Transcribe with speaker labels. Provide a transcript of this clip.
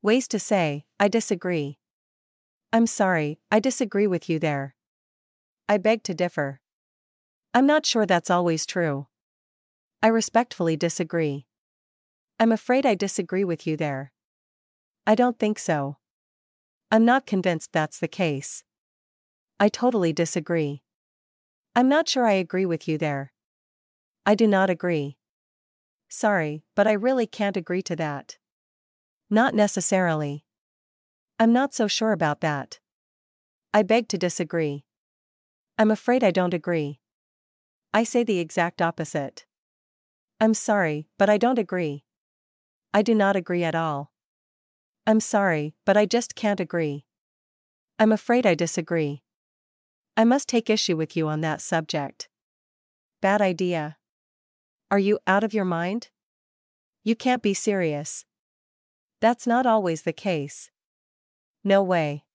Speaker 1: Ways to say, I disagree. I'm sorry, I disagree with you there. I beg to differ. I'm not sure that's always true. I respectfully disagree. I'm afraid I disagree with you there. I don't think so. I'm not convinced that's the case. I totally disagree. I'm not sure I agree with you there. I do not agree. Sorry, but I really can't agree to that. Not necessarily. I'm not so sure about that. I beg to disagree. I'm afraid I don't agree. I say the exact opposite. I'm sorry, but I don't agree. I do not agree at all. I'm sorry, but I just can't agree. I'm afraid I disagree. I must take issue with you on that subject. Bad idea. Are you out of your mind? You can't be serious. That's not always the case. No way.